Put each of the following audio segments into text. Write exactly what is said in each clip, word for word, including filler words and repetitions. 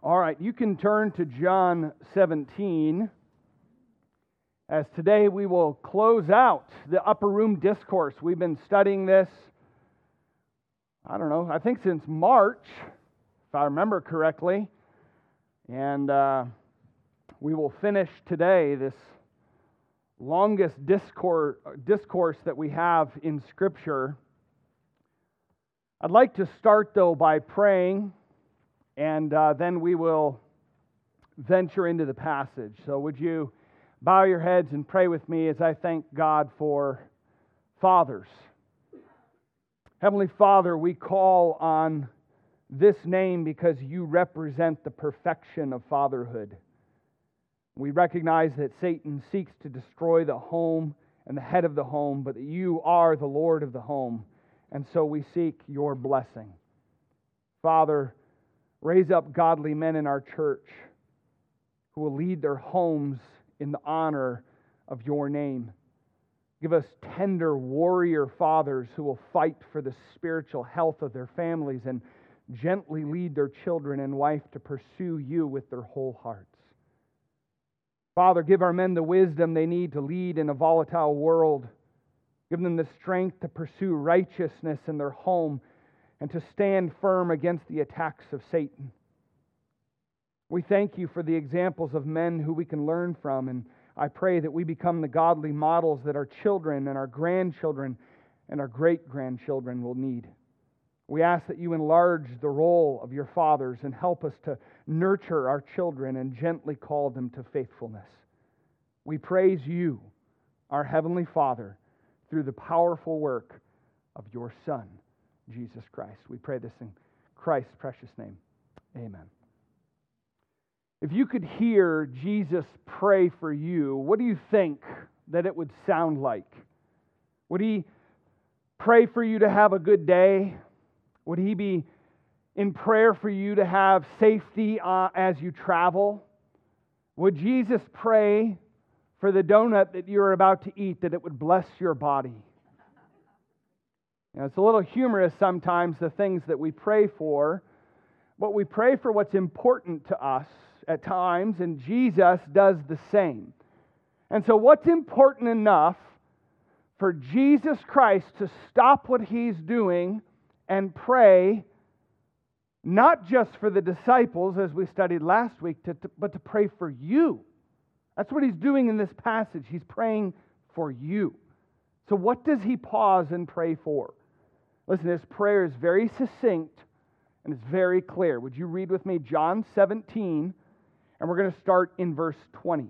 All right, you can turn to John seventeen, as today we will close out the Upper Room Discourse. We've been studying this, I don't know, I think since March, if I remember correctly. And uh, we will finish today this longest discourse, discourse that we have in Scripture. I'd like to start, though, by praying, and uh, then we will venture into the passage. So would you bow your heads and pray with me as I thank God for fathers. Heavenly Father, we call on this name because you represent the perfection of fatherhood. We recognize that Satan seeks to destroy the home and the head of the home, but that you are the Lord of the home, and so we seek your blessing. Father, raise up godly men in our church who will lead their homes in the honor of your name. Give us tender warrior fathers who will fight for the spiritual health of their families and gently lead their children and wife to pursue you with their whole hearts. Father, give our men the wisdom they need to lead in a volatile world. Give them the strength to pursue righteousness in their home and to stand firm against the attacks of Satan. We thank you for the examples of men who we can learn from, and I pray that we become the godly models that our children and our grandchildren and our great-grandchildren will need. We ask that you enlarge the role of your fathers and help us to nurture our children and gently call them to faithfulness. We praise you, our Heavenly Father, through the powerful work of your Son, Jesus Christ. We pray this in Christ's precious name. Amen. If you could hear Jesus pray for you, what do you think that it would sound like? Would he pray for you to have a good day? Would he be in prayer for you to have safety uh, as you travel? Would Jesus pray for the donut that you're about to eat, that it would bless your body? You know, it's a little humorous sometimes, the things that we pray for, but we pray for what's important to us at times, and Jesus does the same. And so what's important enough for Jesus Christ to stop what he's doing and pray, not just for the disciples, as we studied last week, to, to, but to pray for you? That's what he's doing in this passage. He's praying for you. So what does he pause and pray for? Listen, his prayer is very succinct and it's very clear. Would you read with me John seventeen, and we're going to start in verse twenty.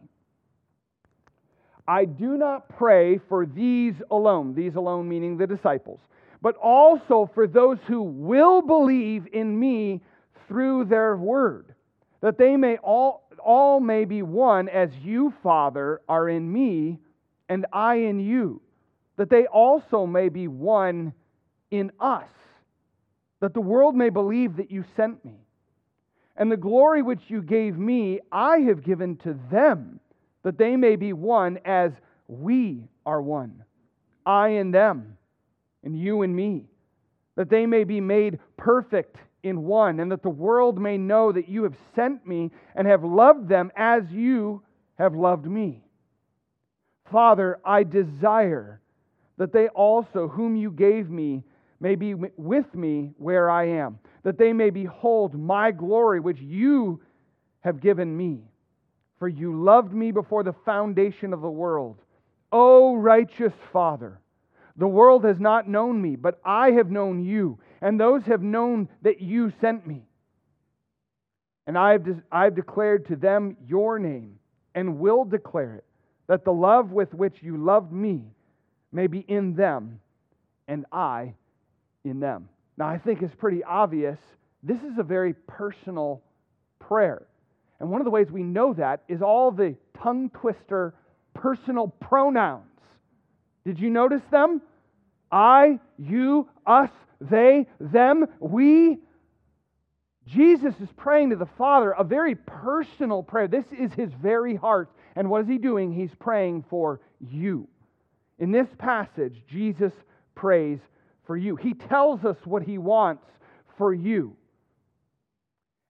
I do not pray for these alone, these alone meaning the disciples, but also for those who will believe in me through their word, that they may all, all may be one, as you, Father, are in me, and I in you, that they also may be one in us, that the world may believe that you sent me. And the glory which you gave me, I have given to them, that they may be one as we are one, I in them, and you in me, that they may be made perfect in one, and that the world may know that you have sent me and have loved them as you have loved me. Father, I desire that they also, whom you gave me, may be with me where I am, that they may behold my glory which you have given me. For you loved me before the foundation of the world. O righteous Father, the world has not known me, but I have known you, and those have known that you sent me. And I have, de- I have declared to them your name, and will declare it, that the love with which you loved me may be in them, and I in them. Now, I think it's pretty obvious. This is a very personal prayer. And one of the ways we know that is all the tongue twister personal pronouns. Did you notice them? I, you, us, they, them, we. Jesus is praying to the Father a very personal prayer. This is his very heart. And what is he doing? He's praying for you. In this passage, Jesus prays for you. He tells us what he wants for you.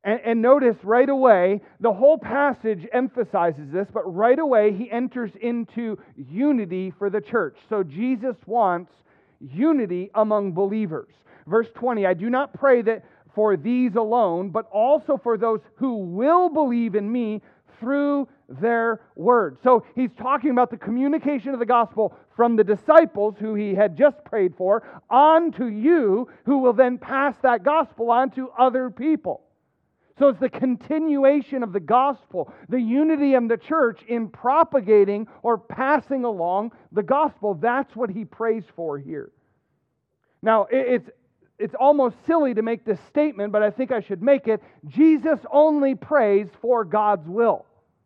And, and notice right away, the whole passage emphasizes this, but right away he enters into unity for the church. So Jesus wants unity among believers. Verse twenty, I do not pray that for these alone, but also for those who will believe in me through their word. So he's talking about the communication of the gospel from the disciples who he had just prayed for on to you, who will then pass that gospel on to other people. So it's the continuation of the gospel, the unity of the church in propagating or passing along the gospel. That's what he prays for here. Now, it's it's almost silly to make this statement, but I think I should make it. Jesus only prays for God's will.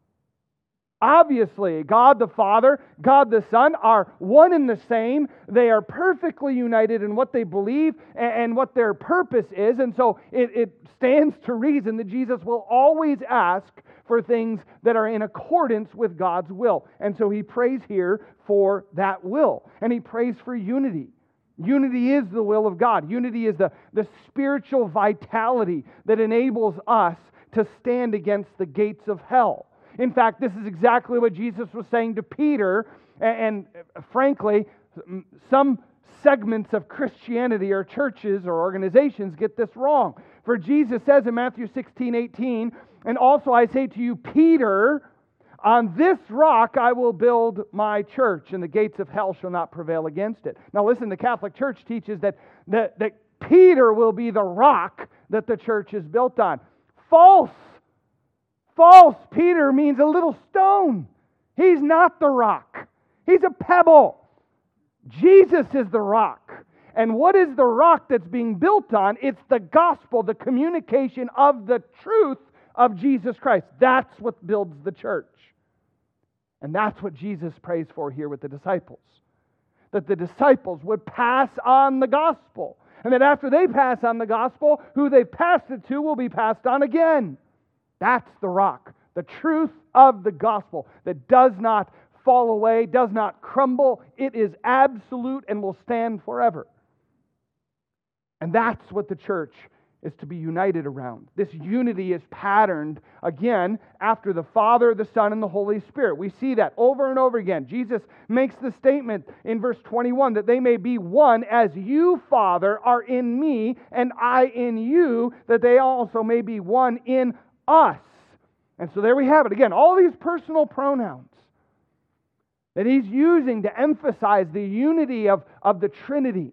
Obviously, God the Father, God the Son are one and the same. They are perfectly united in what they believe and what their purpose is. And so it, it stands to reason that Jesus will always ask for things that are in accordance with God's will. And so he prays here for that will. And he prays for unity. Unity is the will of God. Unity is the, the spiritual vitality that enables us to stand against the gates of hell. In fact, this is exactly what Jesus was saying to Peter, and, and frankly, some segments of Christianity or churches or organizations get this wrong. For Jesus says in Matthew sixteen eighteen, and also I say to you, Peter, on this rock I will build my church, and the gates of hell shall not prevail against it. Now listen, the Catholic Church teaches that, that, that Peter will be the rock that the church is built on. False! False. Peter means a little stone. He's not the rock. He's a pebble. Jesus is the rock. And what is the rock that's being built on? It's the gospel, the communication of the truth of Jesus Christ. That's what builds the church. And that's what Jesus prays for here with the disciples. That the disciples would pass on the gospel. And that after they pass on the gospel, who they've passed it to will be passed on again. That's the rock, the truth of the gospel that does not fall away, does not crumble. It is absolute and will stand forever. And that's what the church is to be united around. This unity is patterned, again, after the Father, the Son, and the Holy Spirit. We see that over and over again. Jesus makes the statement in verse twenty-one that they may be one as you, Father, are in me and I in you, that they also may be one in us. And so there we have it. Again, all these personal pronouns that he's using to emphasize the unity of, of the Trinity.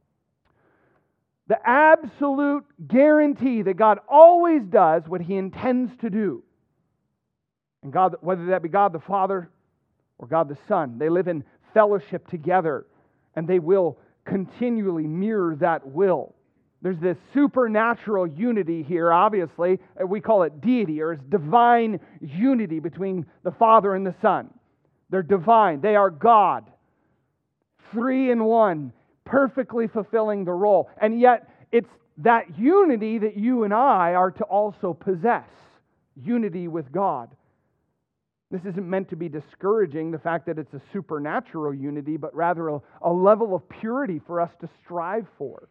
The absolute guarantee that God always does what he intends to do. And God, whether that be God the Father or God the Son, they live in fellowship together and they will continually mirror that will. There's this supernatural unity here, obviously. We call it deity, or it's divine unity between the Father and the Son. They're divine. They are God. Three in one, perfectly fulfilling the role. And yet, it's that unity that you and I are to also possess. Unity with God. This isn't meant to be discouraging, the fact that it's a supernatural unity, but rather a, a level of purity for us to strive for.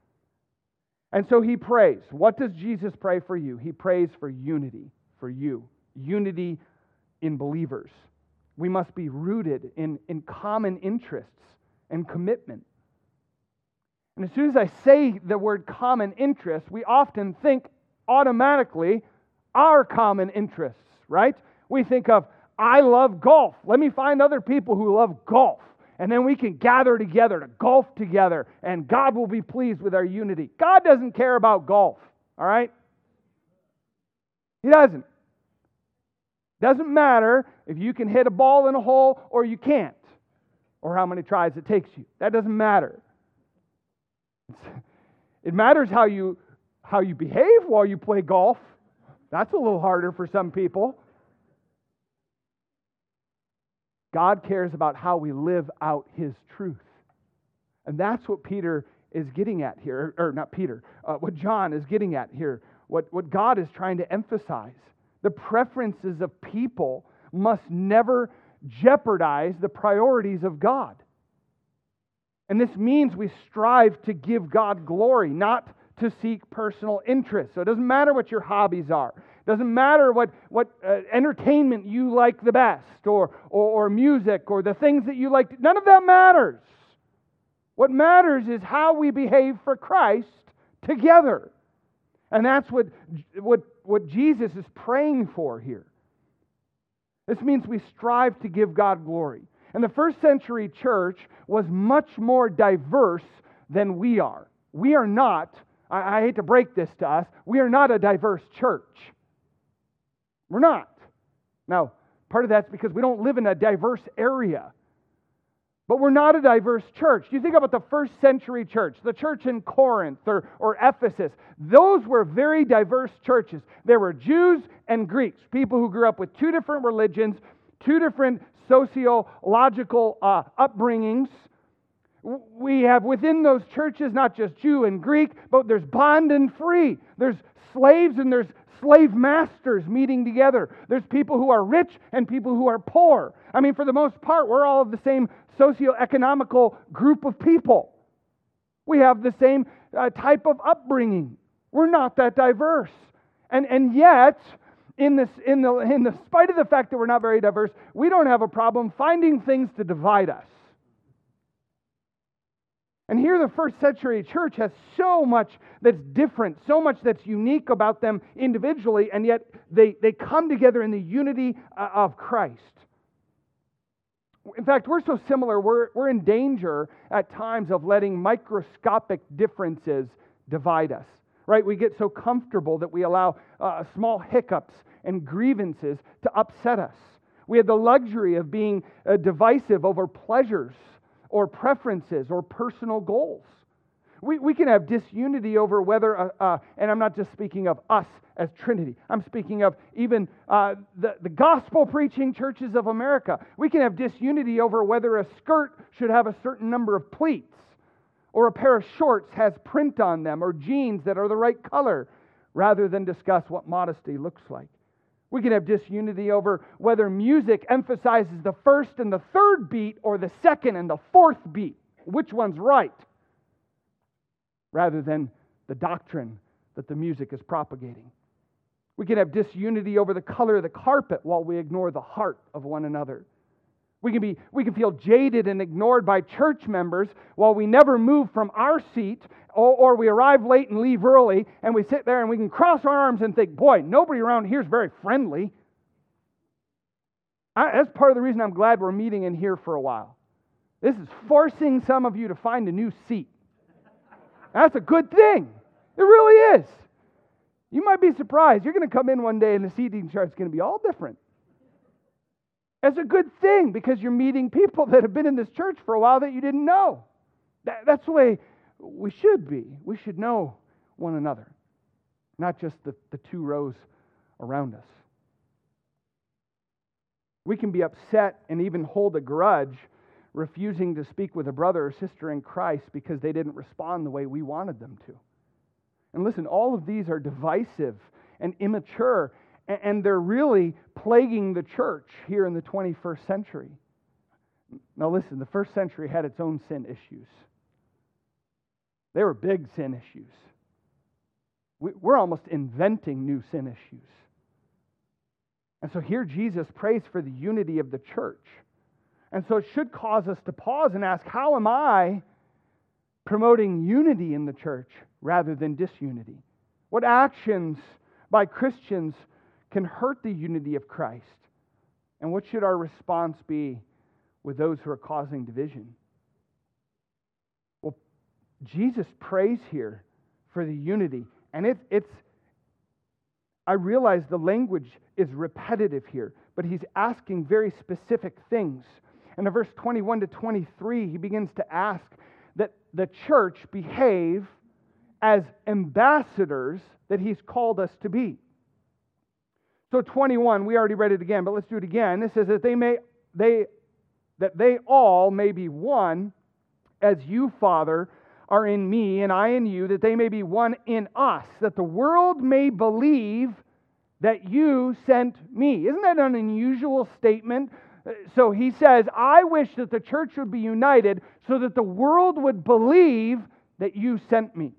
And so he prays. What does Jesus pray for you? He prays for unity for you. Unity in believers. We must be rooted in, in common interests and commitment. And as soon as I say the word common interest, we often think automatically our common interests, right? We think of, I love golf. Let me find other people who love golf. And then we can gather together to golf together, and God will be pleased with our unity. God doesn't care about golf, all right? He doesn't. Doesn't matter if you can hit a ball in a hole or you can't, or how many tries it takes you. That doesn't matter. It matters how you how you behave while you play golf. That's a little harder for some people. God cares about how we live out His truth. And that's what Peter is getting at here, or not Peter, uh, what John is getting at here, what, what God is trying to emphasize. The preferences of people must never jeopardize the priorities of God. And this means we strive to give God glory, not to seek personal interest. So it doesn't matter what your hobbies are. It doesn't matter what, what uh, entertainment you like the best, or, or, or music, or the things that you like. None of that matters. What matters is how we behave for Christ together. And that's what, what, what Jesus is praying for here. This means we strive to give God glory. And the first century church was much more diverse than we are. We are not, I, I hate to break this to us, we are not a diverse church. We're not. Now, part of that's because we don't live in a diverse area. But we're not a diverse church. You think about the first century church, the church in Corinth or, or Ephesus. Those were very diverse churches. There were Jews and Greeks, people who grew up with two different religions, two different sociological uh, upbringings. We have within those churches not just Jew and Greek, but there's bond and free. There's slaves and there's slave masters meeting together. There's people who are rich and people who are poor. I mean, for the most part, we're all of the same socioeconomical group of people. We have the same uh, type of upbringing. We're not that diverse. And and yet, in this in the in the spite of the fact that we're not very diverse, we don't have a problem finding things to divide us. And here the first century church has so much that's different, so much that's unique about them individually, and yet they, they come together in the unity of Christ. In fact, we're so similar, we're, we're in danger at times of letting microscopic differences divide us. Right? We get so comfortable that we allow uh, small hiccups and grievances to upset us. We have the luxury of being uh, divisive over pleasures or preferences or personal goals. We, we can have disunity over whether, uh, uh, and I'm not just speaking of us as Trinity, I'm speaking of even uh, the, the gospel-preaching churches of America. We can have disunity over whether a skirt should have a certain number of pleats, or a pair of shorts has print on them, or jeans that are the right color, rather than discuss what modesty looks like. We can have disunity over whether music emphasizes the first and the third beat or the second and the fourth beat. Which one's right? Rather than the doctrine that the music is propagating. We can have disunity over the color of the carpet while we ignore the heart of one another. We can be, we can feel jaded and ignored by church members while we never move from our seat, or, or we arrive late and leave early, and we sit there and we can cross our arms and think, boy, nobody around here is very friendly. I, that's part of the reason I'm glad we're meeting in here for a while. This is forcing some of you to find a new seat. That's a good thing. It really is. You might be surprised. You're going to come in one day and the seating chart's going to be all different. That's a good thing because you're meeting people that have been in this church for a while that you didn't know. That, that's the way we should be. We should know one another, not just the, the two rows around us. We can be upset and even hold a grudge, refusing to speak with a brother or sister in Christ because they didn't respond the way we wanted them to. And listen, all of these are divisive and immature, and they're really plaguing the church here in the twenty-first century. Now listen, the first century had its own sin issues. They were big sin issues. We're almost inventing new sin issues. And so here Jesus prays for the unity of the church. And so it should cause us to pause and ask, how am I promoting unity in the church rather than disunity? What actions by Christians can hurt the unity of Christ? And what should our response be with those who are causing division? Well, Jesus prays here for the unity. And it, it's, I realize the language is repetitive here, but he's asking very specific things. And in verse twenty-one to twenty-three, he begins to ask that the church behave as ambassadors that he's called us to be. So twenty-one, we already read it again, but let's do it again. It says that they may they that they all may be one, as you, Father, are in me, and I in you, that they may be one in us, that the world may believe that you sent me. Isn't that an unusual statement? So he says, I wish that the church would be united so that the world would believe that you sent me.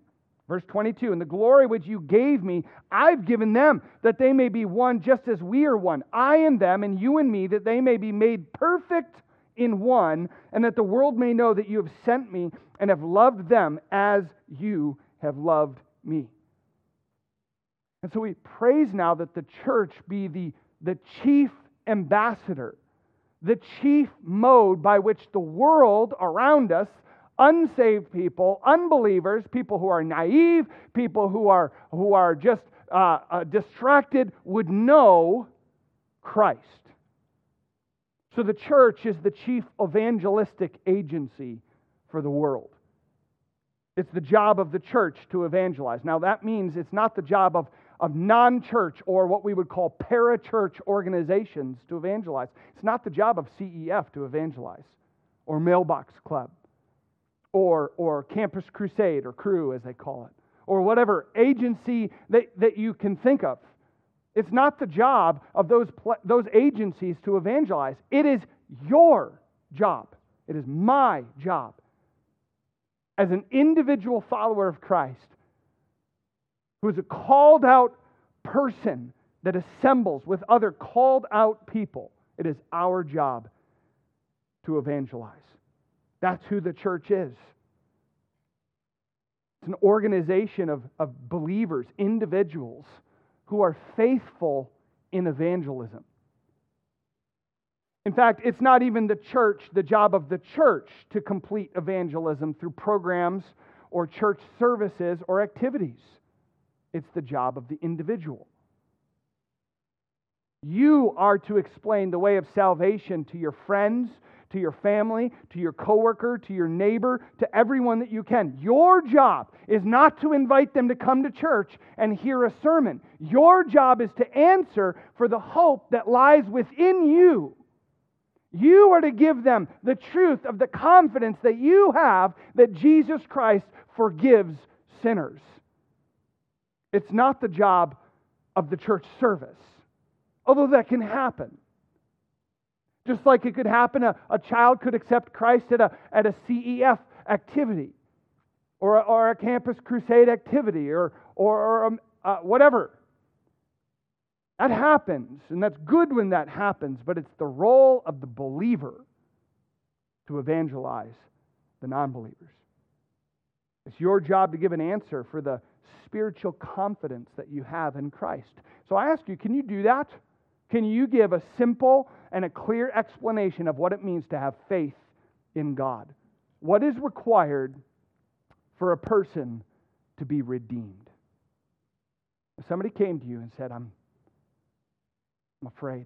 Verse twenty-two, and the glory which you gave me, I've given them, that they may be one just as we are one. I and them, and you and me, that they may be made perfect in one, and that the world may know that you have sent me and have loved them as you have loved me. And so we praise now that the church be the, the chief ambassador, the chief mode by which the world around us, unsaved people, unbelievers, people who are naive, people who are, who are just uh, uh, distracted, would know Christ. So the church is the chief evangelistic agency for the world. It's the job of the church to evangelize. Now that means it's not the job of, of non-church or what we would call parachurch organizations to evangelize. It's not the job of C E F to evangelize, or Mailbox Club, or, or Campus Crusade, or Crew as they call it, or whatever agency that, that you can think of. It's not the job of those, those agencies to evangelize. It is your job. It is my job as an individual follower of Christ, who is a called out person that assembles with other called out people. It is our job to evangelize. That's who the church is. It's an organization of, of believers, individuals, who are faithful in evangelism. In fact, it's not even the church, the job of the church to complete evangelism through programs or church services or activities. It's the job of the individual. You are to explain the way of salvation to your friends, to your family, to your coworker, to your neighbor, to everyone that you can. Your job is not to invite them to come to church and hear a sermon. Your job is to answer for the hope that lies within you. You are to give them the truth of the confidence that you have that Jesus Christ forgives sinners. It's not the job of the church service, although that can happen. Just like it could happen, a, a child could accept Christ at a, at a C E F activity, or a, or a Campus Crusade activity, or, or, or um, uh, whatever. That happens, and that's good when that happens, but it's the role of the believer to evangelize the non-believers. It's your job to give an answer for the spiritual confidence that you have in Christ. So I ask you, can you do that? Can you give a simple and a clear explanation of what it means to have faith in God? What is required for a person to be redeemed? If somebody came to you and said, I'm, I'm afraid.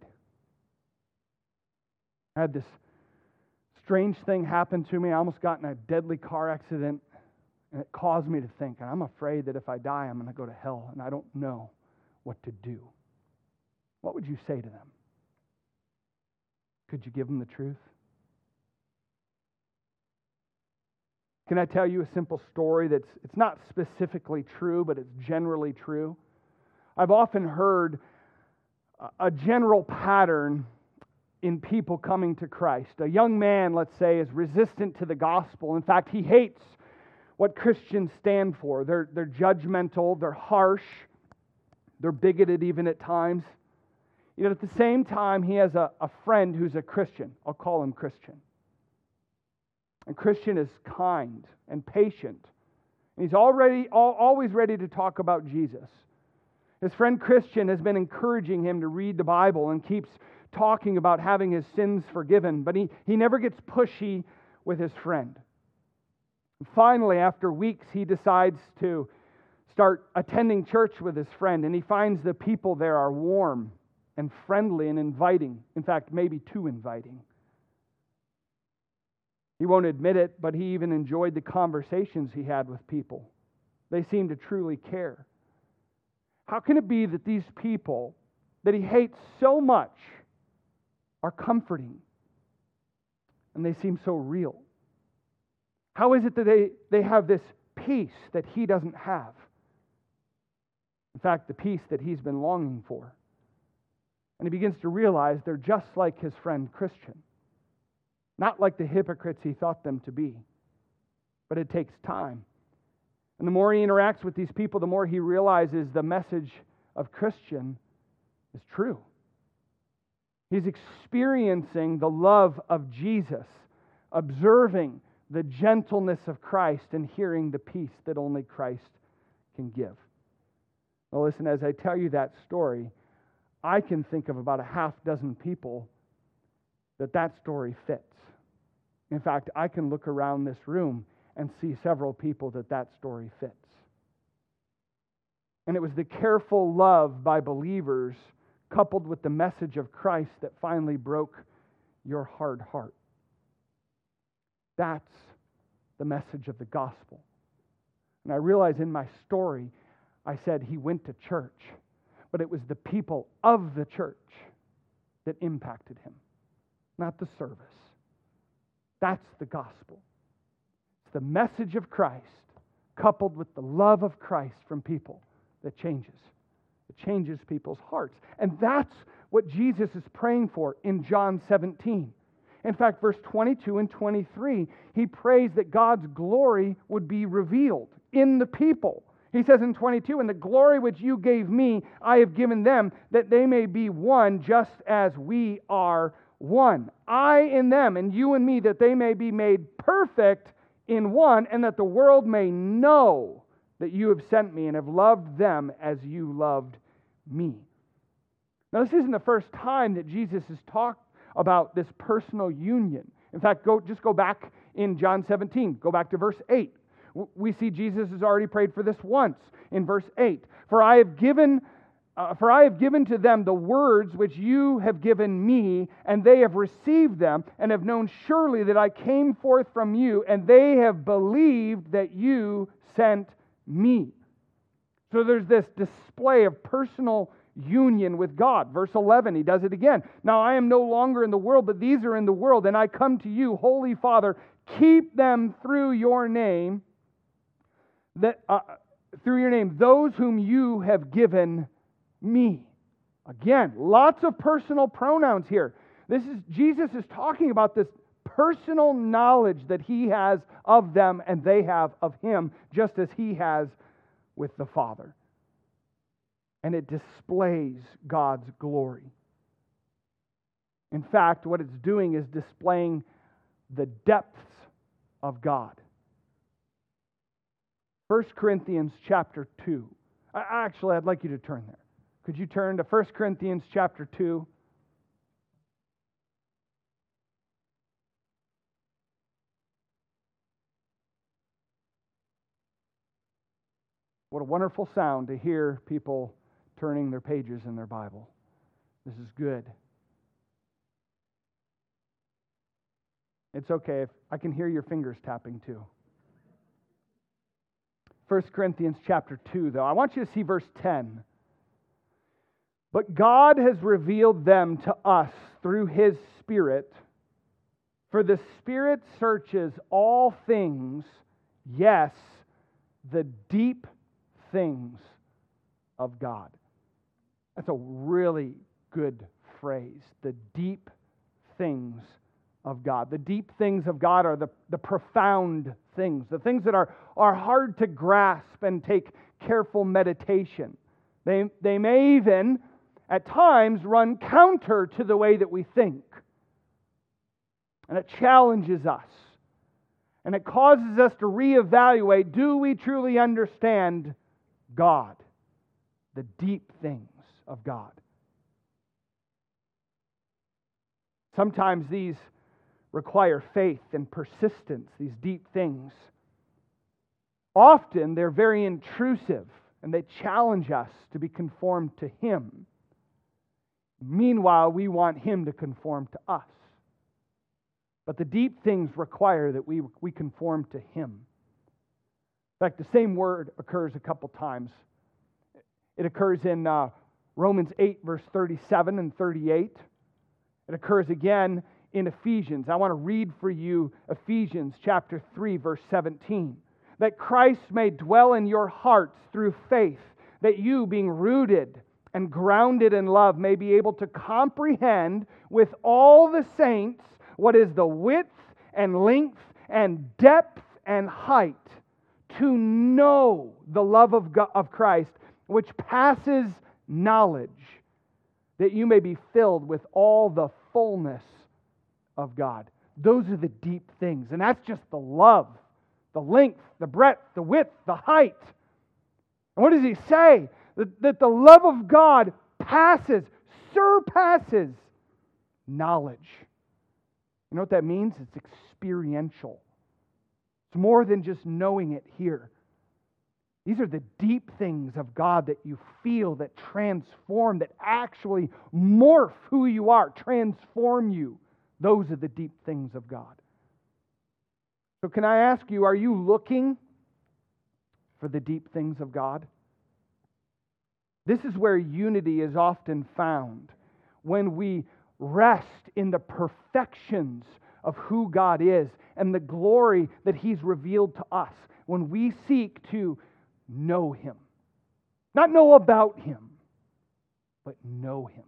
I had this strange thing happen to me. I almost got in a deadly car accident, and it caused me to think, and I'm afraid that if I die, I'm going to go to hell, and I don't know what to do. What would you say to them? Could you give them the truth? Can I tell you a simple story that's it's not specifically true, but it's generally true? I've often heard a general pattern in people coming to Christ. A young man, let's say, is resistant to the gospel. In fact, he hates what Christians stand for. They're, they're judgmental, they're harsh, they're bigoted even at times. Yet at the same time, he has a, a friend who's a Christian. I'll call him Christian. And Christian is kind and patient. And he's already all, always ready to talk about Jesus. His friend Christian has been encouraging him to read the Bible and keeps talking about having his sins forgiven. But he, he never gets pushy with his friend. And finally, after weeks, he decides to start attending church with his friend. And he finds the people there are warm and friendly and inviting. In fact, maybe too inviting. He won't admit it, but he even enjoyed the conversations he had with people. They seemed to truly care. How can it be that these people that he hates so much are comforting and they seem so real? How is it that they, they have this peace that he doesn't have? In fact, the peace that he's been longing for. And he begins to realize they're just like his friend Christian. Not like the hypocrites he thought them to be. But it takes time. And the more he interacts with these people, the more he realizes the message of Christian is true. He's experiencing the love of Jesus, observing the gentleness of Christ, and hearing the peace that only Christ can give. Well, listen, as I tell you that story, I can think of about a half dozen people that that story fits. In fact, I can look around this room and see several people that that story fits. And it was the careful love by believers coupled with the message of Christ that finally broke your hard heart. That's the message of the gospel. And I realize in my story, I said he went to church, but it was the people of the church that impacted him, not the service. That's the gospel. It's the message of Christ coupled with the love of Christ from people that changes. It changes people's hearts. And that's what Jesus is praying for in John seventeen. In fact, verse twenty-two and twenty-three, he prays that God's glory would be revealed in the people. He says in twenty-two, "And the glory which you gave me, I have given them, that they may be one just as we are one. I in them, and you in me, that they may be made perfect in one, and that the world may know that you have sent me and have loved them as you loved me." Now, this isn't the first time that Jesus has talked about this personal union. In fact, go just go back in John seventeen. Go back to verse eight. We see Jesus has already prayed for this once in verse eight. For I have given, uh, for I have given to them the words which you have given me, and they have received them, and have known surely that I came forth from you, and they have believed that you sent me. So there's this display of personal union with God. Verse eleven, he does it again. Now I am no longer in the world, but these are in the world, and I come to you, Holy Father, keep them through your name, that uh, through your name, those whom you have given me. Again, lots of personal pronouns here. This is Jesus is talking about this personal knowledge that he has of them and they have of him, just as he has with the Father. And it displays God's glory. In fact, what it's doing is displaying the depths of God. First Corinthians chapter two. Actually, I'd like you to turn there. Could you turn to First Corinthians chapter two? What a wonderful sound to hear people turning their pages in their Bible. This is good. It's okay if I can hear your fingers tapping too. First Corinthians chapter two, though. I want you to see verse ten. But God has revealed them to us through His Spirit, for the Spirit searches all things, yes, the deep things of God. That's a really good phrase. The deep things of God. The deep things of God are the, the profound things, the things that are, are hard to grasp and take careful meditation. They, they may even, at times, run counter to the way that we think. And it challenges us. And it causes us to reevaluate, do we truly understand God? The deep things of God. Sometimes these require faith and persistence, these deep things. Often they're very intrusive and they challenge us to be conformed to Him. Meanwhile, we want Him to conform to us. But the deep things require that we, we conform to Him. In fact, the same word occurs a couple times. It occurs in uh, Romans eight, verse thirty-seven and thirty-eight. It occurs again in Ephesians. I want to read for you Ephesians chapter three, verse seventeen. That Christ may dwell in your hearts through faith, that you, being rooted and grounded in love, may be able to comprehend with all the saints what is the width and length and depth and height, to know the love of God, of Christ, which passes knowledge, that you may be filled with all the fullness of God. Those are the deep things. And that's just the love, the length, the breadth, the width, the height. And what does he say? That, that the love of God passes, surpasses knowledge. You know what that means? It's experiential. It's more than just knowing it here. These are the deep things of God that you feel, that transform, that actually morph who you are, transform you. Those are the deep things of God. So can I ask you, are you looking for the deep things of God? This is where unity is often found, when we rest in the perfections of who God is and the glory that He's revealed to us, when we seek to know Him. Not know about Him, but know Him.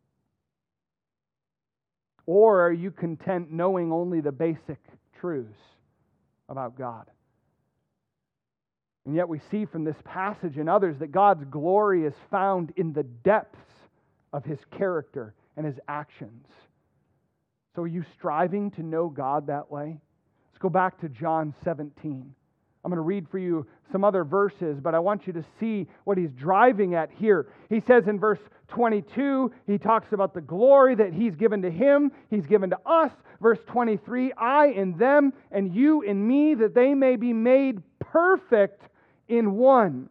Or are you content knowing only the basic truths about God? And yet we see from this passage and others that God's glory is found in the depths of His character and His actions. So are you striving to know God that way? Let's go back to John seventeen. I'm going to read for you some other verses, but I want you to see what he's driving at here. He says in verse twenty-two, he talks about the glory that He's given to Him, He's given to us. Verse twenty-three, I in them and you in me, that they may be made perfect in one.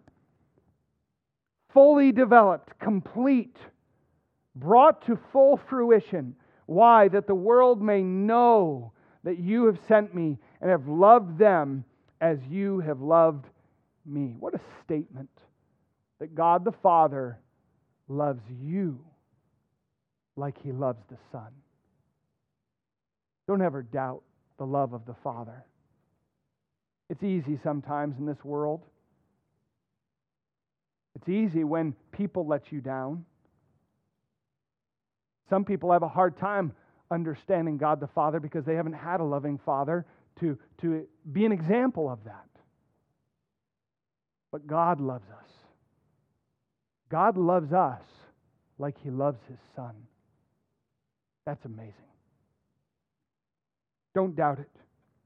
Fully developed, complete, brought to full fruition. Why? That the world may know that you have sent me and have loved them as you have loved me. What a statement that God the Father loves you like He loves the Son. Don't ever doubt the love of the Father. It's easy sometimes in this world. It's easy when people let you down. Some people have a hard time understanding God the Father because they haven't had a loving Father to, to be an example of that. But God loves us. God loves us like He loves His Son. That's amazing. Don't doubt it.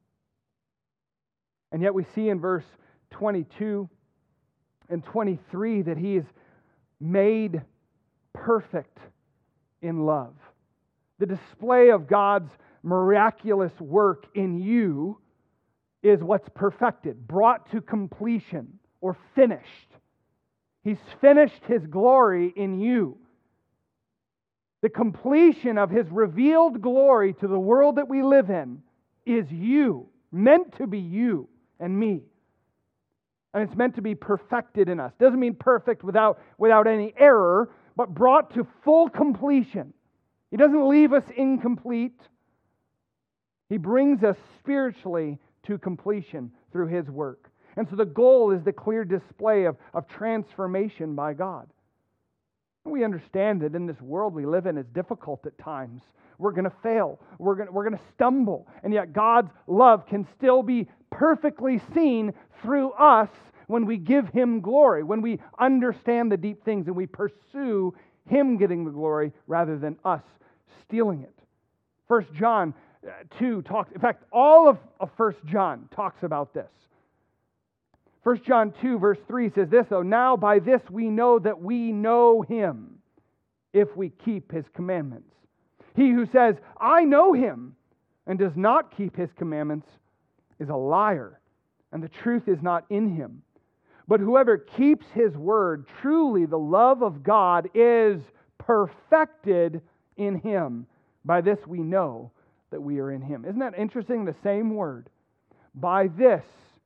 And yet we see in verse twenty-two and twenty-three that He is made perfect in love. The display of God's miraculous work in you is what's perfected, brought to completion, or finished. He's finished His glory in you. The completion of His revealed glory to the world that we live in is you, meant to be you and me. And it's meant to be perfected in us. Doesn't mean perfect without, without any error, but brought to full completion. He doesn't leave us incomplete. He brings us spiritually to completion through His work. And so the goal is the clear display of, of transformation by God. We understand that in this world we live in, it's difficult at times. We're going to fail. We're going we're going to stumble. And yet God's love can still be perfectly seen through us when we give Him glory, when we understand the deep things and we pursue Him getting the glory rather than us stealing it. First John two talks, in fact, all of, of First John talks about this. First John two verse three says this, though, now by this we know that we know Him, if we keep His commandments. He who says, I know Him, and does not keep His commandments is a liar, and the truth is not in him. But whoever keeps His word, truly the love of God is perfected in him. By this we know that we are in Him. Isn't that interesting? The same word. By this,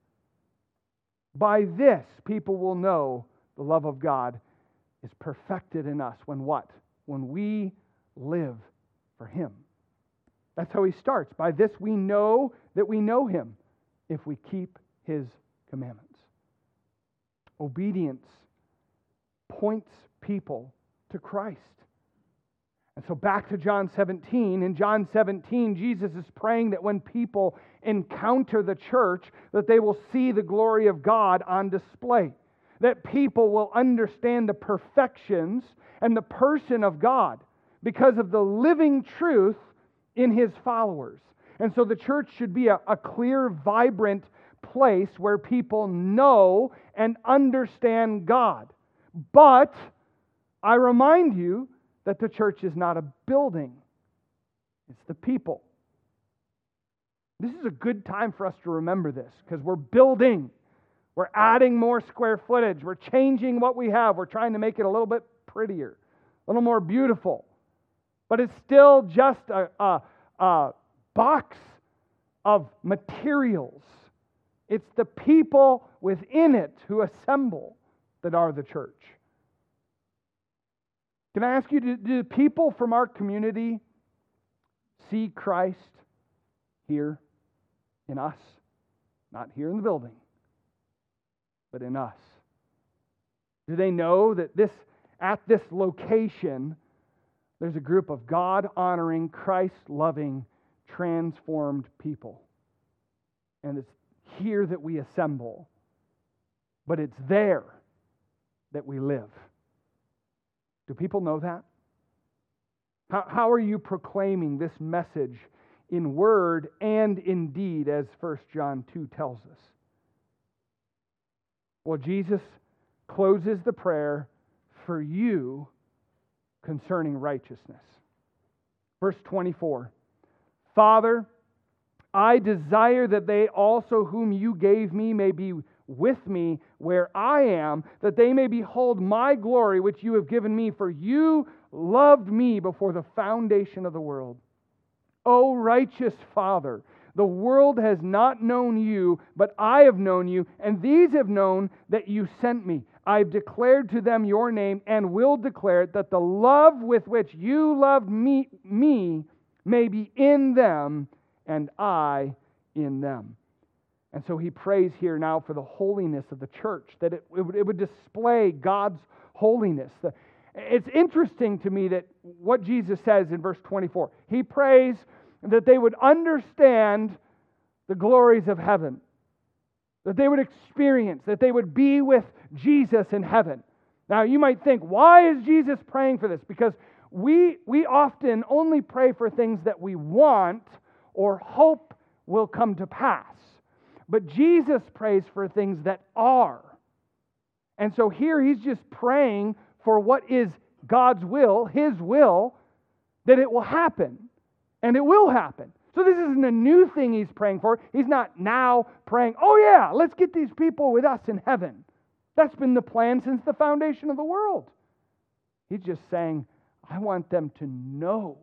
by this people will know the love of God is perfected in us. When what? When we live for Him. That's how he starts. By this we know that we know Him, if we keep His commandments. Obedience points people to Christ. And so back to John seventeen. In John seventeen, Jesus is praying that when people encounter the church, that they will see the glory of God on display. That people will understand the perfections and the person of God because of the living truth in His followers. And so the church should be a, a clear, vibrant place where people know and understand God. But I remind you that the church is not a building. It's the people. This is a good time for us to remember this because we're building. We're adding more square footage. We're changing what we have. We're trying to make it a little bit prettier, a little more beautiful. But it's still just a, a, a box of materials. It's the people within it who assemble that are the church. Can I ask you, do, do people from our community see Christ here in us? Not here in the building, but in us. Do they know that this at this location, there's a group of God-honoring, Christ-loving, transformed people? And it's here that we assemble, but it's there that we live. Do people know that? How, how are you proclaiming this message in word and in deed, as First John two tells us? Well, Jesus closes the prayer for you concerning righteousness. Verse twenty-four, Father, I desire that they also whom you gave me may be with me where I am, that they may behold my glory which you have given me, for you loved me before the foundation of the world. O righteous Father, the world has not known you, but I have known you, and these have known that you sent me. I have declared to them your name, and will declare it, that the love with which you loved me, me may be in them, and I in them. And so he prays here now for the holiness of the church, that it, it, would, it would display God's holiness. The, it's interesting to me that what Jesus says in verse twenty-four, he prays that they would understand the glories of heaven, that they would experience, that they would be with Jesus in heaven. Now you might think, why is Jesus praying for this? Because we, we often only pray for things that we want or hope will come to pass. But Jesus prays for things that are. And so here he's just praying for what is God's will, His will, that it will happen. And it will happen. So this isn't a new thing he's praying for. He's not now praying, oh yeah, let's get these people with us in heaven. That's been the plan since the foundation of the world. He's just saying, I want them to know,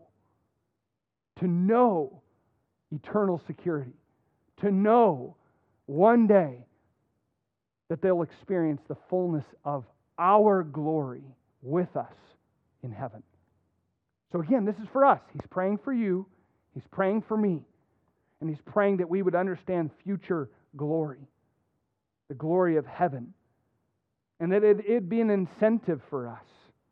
to know eternal security, to know one day that they'll experience the fullness of our glory with us in heaven. So again, this is for us. He's praying for you. He's praying for me. And he's praying that we would understand future glory, the glory of heaven, and that it, it'd be an incentive for us.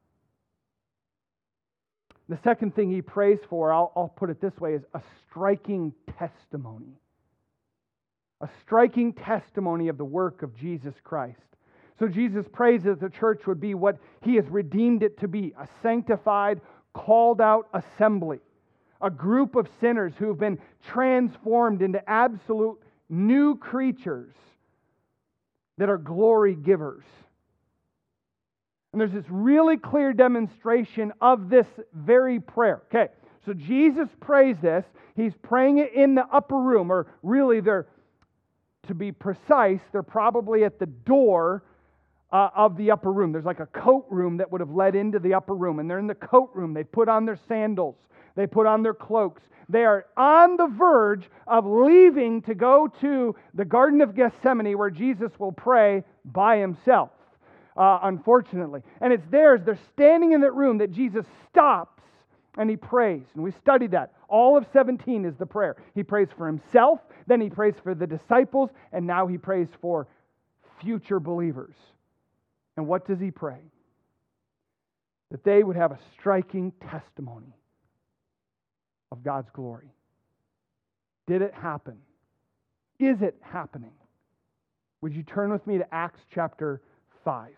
The second thing he prays for, I'll, I'll put it this way, is a striking testimony. A striking testimony of the work of Jesus Christ. So Jesus prays that the church would be what He has redeemed it to be, a sanctified, called out assembly. A group of sinners who have been transformed into absolute new creatures that are glory givers. And there's this really clear demonstration of this very prayer. Okay, so Jesus prays this. He's praying it in the upper room, or really they're, to be precise, they're probably at the door uh, of the upper room. There's like a coat room that would have led into the upper room. And they're in the coat room. They put on their sandals. They put on their cloaks. They are on the verge of leaving to go to the Garden of Gethsemane, where Jesus will pray by himself, uh, unfortunately. And it's theirs. They're standing in that room that Jesus stops and he prays. And we studied that. All of seventeen is the prayer. He prays for himself, then he prays for the disciples, and now he prays for future believers. And what does he pray? that they would have a striking testimony of God's glory. Did it happen? Is it happening? Would you turn with me to Acts chapter five?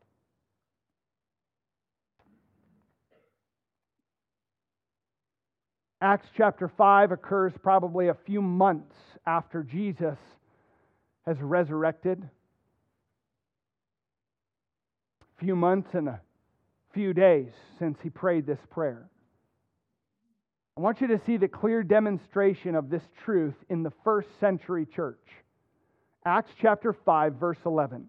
Acts chapter five occurs probably a few months after Jesus has resurrected. A few months and a few days since he prayed this prayer. I want you to see the clear demonstration of this truth in the first century church. Acts chapter five, verse eleven.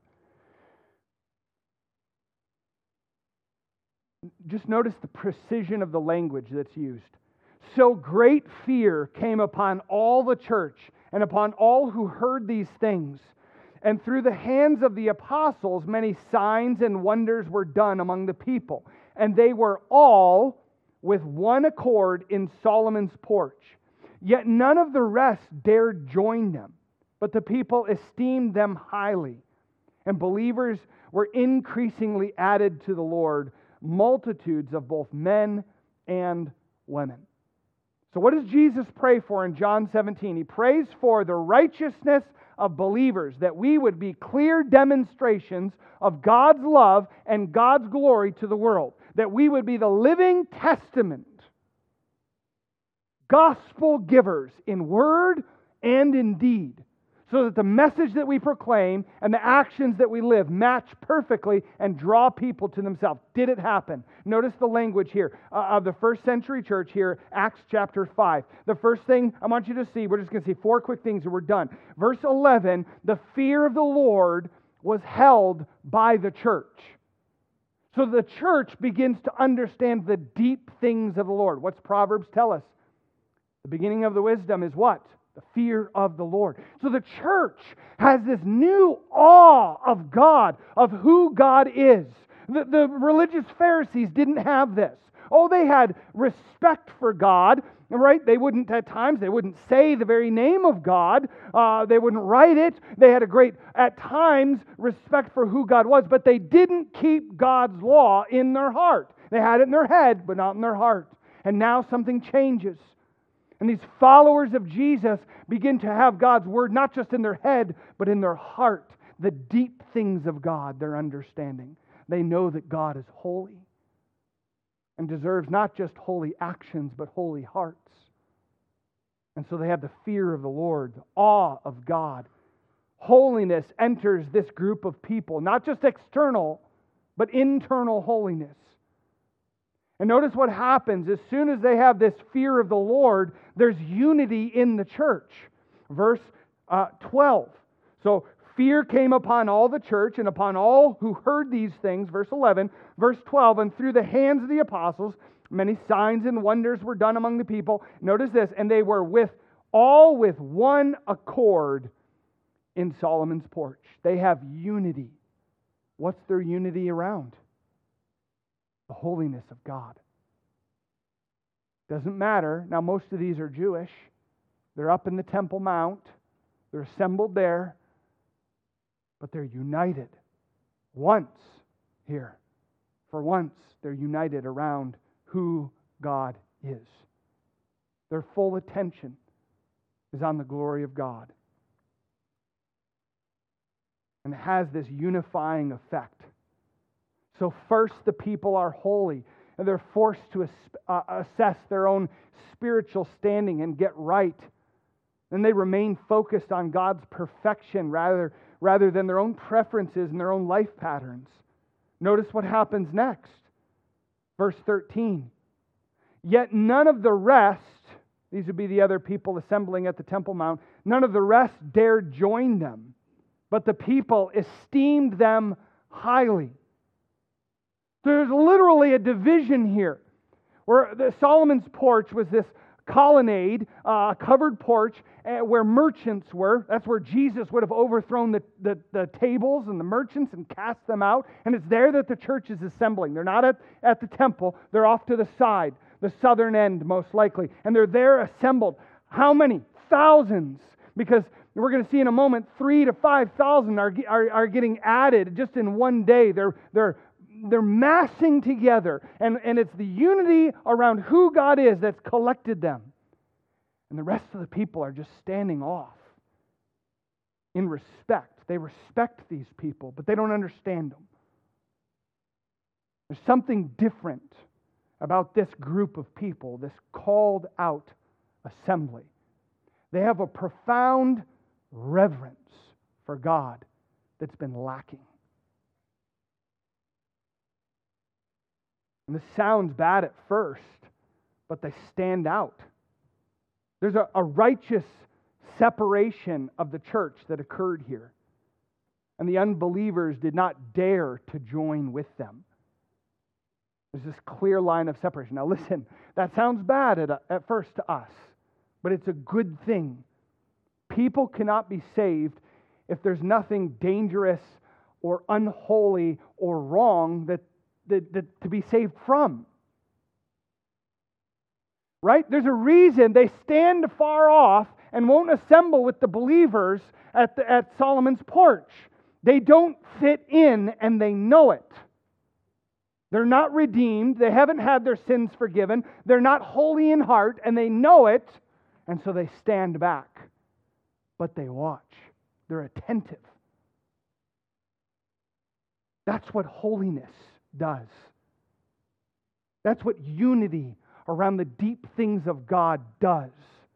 Just notice the precision of the language that's used. So great fear came upon all the church and upon all who heard these things. And through the hands of the apostles, many signs and wonders were done among the people. And they were all with one accord in Solomon's porch. Yet none of the rest dared join them, but the people esteemed them highly. And believers were increasingly added to the Lord, multitudes of both men and women. So what does Jesus pray for in John seventeen? He prays for the righteousness of believers, that we would be clear demonstrations of God's love and God's glory to the world. That we would be the living testament, gospel givers in word and in deed, so that the message that we proclaim and the actions that we live match perfectly and draw people to themselves. Did it happen? Notice the language here uh, of the first century church here, Acts chapter five. The first thing I want you to see, we're just going to see four quick things and we're done. Verse eleven, the fear of the Lord was held by the church. So the church begins to understand the deep things of the Lord. What's Proverbs tell us? The beginning of the wisdom is what? The fear of the Lord. So the church has this new awe of God, of who God is. The, the religious Pharisees didn't have this. Oh, they had respect for God, right? They wouldn't, at times, they wouldn't say the very name of God. Uh, they wouldn't write it. They had a great, at times, respect for who God was, but they didn't keep God's law in their heart. They had it in their head, but not in their heart. And now something changes. And these followers of Jesus begin to have God's word not just in their head, but in their heart. The deep things of God, their understanding. They know that God is holy and deserves not just holy actions, but holy hearts. And so they have the fear of the Lord, the awe of God. Holiness enters this group of people, not just external, but internal holiness. And notice what happens. As soon as they have this fear of the Lord, there's unity in the church. Verse uh, twelve. So fear came upon all the church and upon all who heard these things. Verse eleven. Verse twelve. And through the hands of the apostles, many signs and wonders were done among the people. Notice this. And they were with all with one accord in Solomon's porch. They have unity. What's their unity around? The holiness of God. Doesn't matter. Now, most of these are Jewish. They're up in the Temple Mount. They're assembled there. But they're united. Once here. For once, they're united around who God is. Their full attention is on the glory of God. And it has this unifying effect. So first the people are holy, and they're forced to uh, assess their own spiritual standing and get right. Then they remain focused on God's perfection rather, rather than their own preferences and their own life patterns. Notice what happens next. Verse thirteen. Yet none of the rest, these would be the other people assembling at the Temple Mount, none of the rest dared join them, but the people esteemed them highly. There's literally a division here. Where the Solomon's porch was this colonnade, a uh, covered porch, uh, where merchants were. That's where Jesus would have overthrown the, the, the tables and the merchants and cast them out. And it's there that the church is assembling. They're not at, at the temple. They're off to the side, the southern end most likely. And they're there assembled. How many? Thousands. Because we're going to see in a moment, three to five thousand are, are, are getting added just in one day. They're, they're they're massing together, and, and it's the unity around who God is that's collected them. And the rest of the people are just standing off in respect. They respect these people, but they don't understand them. There's something different about this group of people, this called out assembly. They have a profound reverence for God that's been lacking. And this sounds bad at first, but they stand out. There's a, a righteous separation of the church that occurred here. And the unbelievers did not dare to join with them. There's this clear line of separation. Now listen, that sounds bad at, at first to us, but it's a good thing. People cannot be saved if there's nothing dangerous or unholy or wrong that, that, that to be saved from. Right? There's a reason they stand far off and won't assemble with the believers at, the, at Solomon's porch. They don't fit in, and they know it. They're not redeemed. They haven't had their sins forgiven. They're not holy in heart, and they know it, and so they stand back. But they watch. They're attentive. That's what holiness does. That's what unity around the deep things of God does.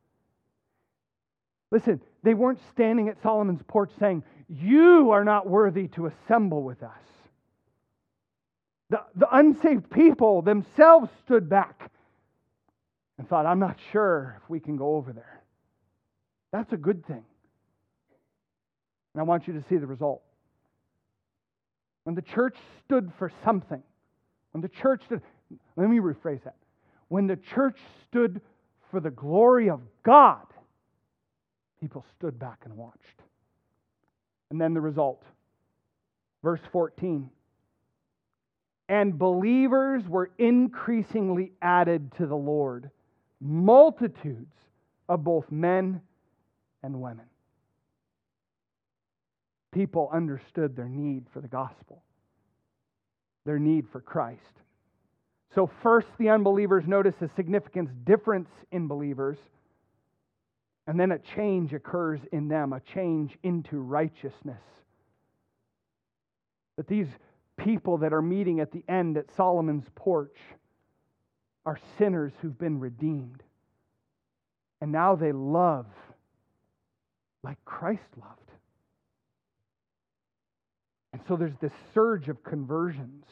Listen, they weren't standing at Solomon's porch saying, "You are not worthy to assemble with us." The, the unsaved people themselves stood back and thought, "I'm not sure if we can go over there." That's a good thing. And I want you to see the result. When the church stood for something, when the church stood, let me rephrase that. When the church stood for the glory of God, people stood back and watched. And then the result. Verse fourteen. And believers were increasingly added to the Lord, multitudes of both men and women. People understood their need for the gospel, their need for Christ. So first, the unbelievers notice a significant difference in believers, and then a change occurs in them, a change into righteousness. That these people that are meeting at the end at Solomon's porch are sinners who've been redeemed. And now they love like Christ loved. And so there's this surge of conversions.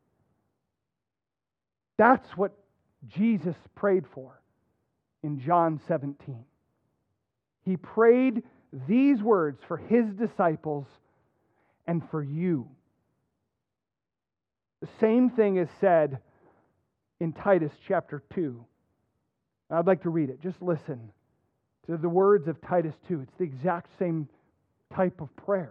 That's what Jesus prayed for in John seventeen. He prayed these words for His disciples and for you. The same thing is said in Titus chapter two. I'd like to read it. Just listen to the words of Titus two. It's the exact same type of prayer.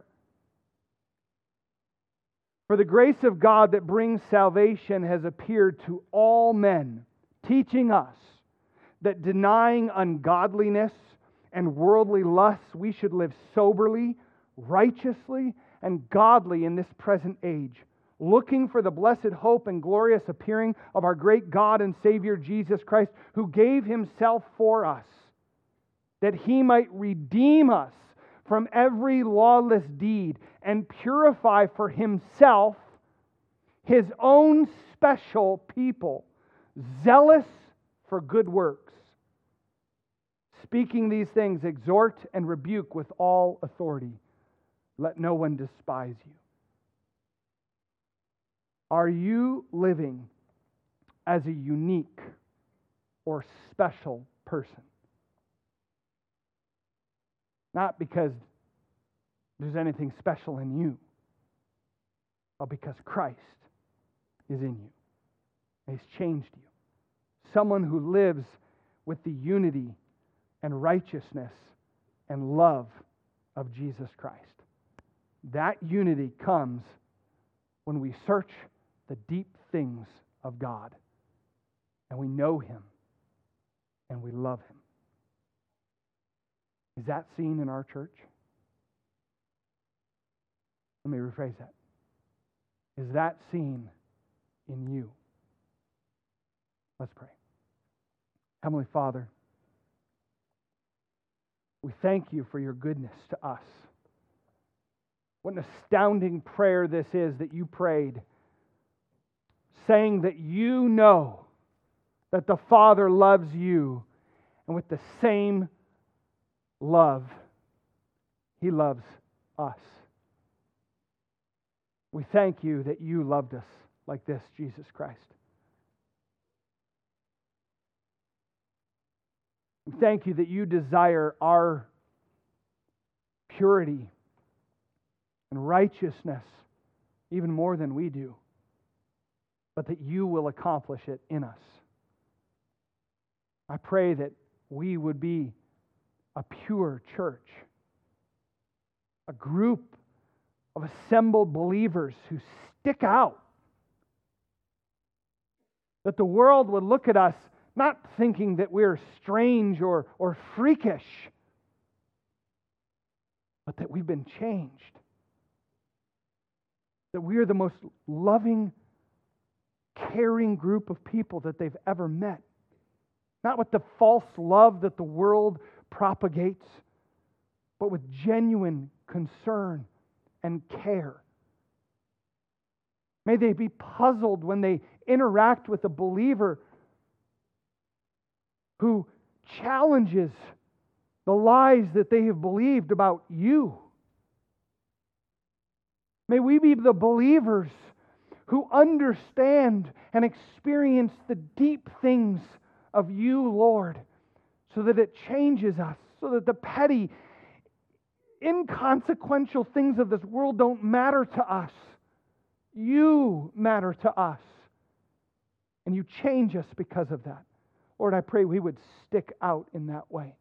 For the grace of God that brings salvation has appeared to all men, teaching us that denying ungodliness and worldly lusts, we should live soberly, righteously, and godly in this present age, looking for the blessed hope and glorious appearing of our great God and Savior Jesus Christ, who gave Himself for us, that He might redeem us from every lawless deed and purify for Himself His own special people, zealous for good works. Speaking these things, exhort and rebuke with all authority. Let no one despise you. Are you living as a unique or special person? Not because there's anything special in you, but because Christ is in you. He's changed you. Someone who lives with the unity and righteousness and love of Jesus Christ. That unity comes when we search the deep things of God and we know Him and we love Him. Is that seen in our church? Let me rephrase that. Is that seen in you. Let's pray. Heavenly Father, we thank you for your goodness to us. What an astounding prayer this is that you prayed, saying that you know that the Father loves you, and with the same love, He loves us. We thank you that you loved us like this, Jesus Christ. We thank you that you desire our purity and righteousness even more than we do, but that you will accomplish it in us. I pray that we would be a pure church, a group of assembled believers who stick out, that the world would look at us not thinking that we're strange or, or freakish, but that we've been changed, that we are the most loving, caring group of people that they've ever met. Not with the false love that the world propagates, but with genuine concern and care. May they be puzzled when they interact with a believer who challenges the lies that they have believed about you. May we be the believers who understand and experience the deep things of you, Lord, so that it changes us, so that the petty, inconsequential things of this world don't matter to us. You matter to us, and you change us because of that. Lord, I pray we would stick out in that way.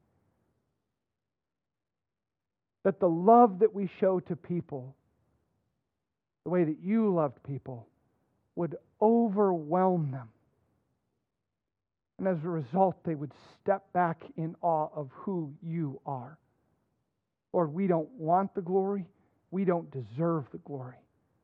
That the love that we show to people, the way that you loved people, would overwhelm them. And as a result, they would step back in awe of who you are. Lord, we don't want the glory. We don't deserve the glory.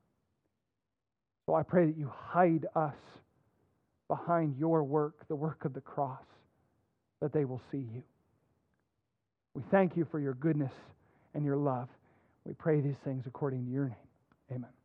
So I pray that you hide us behind your work, the work of the cross, that they will see you. We thank you for your goodness and your love. We pray these things according to your name. Amen.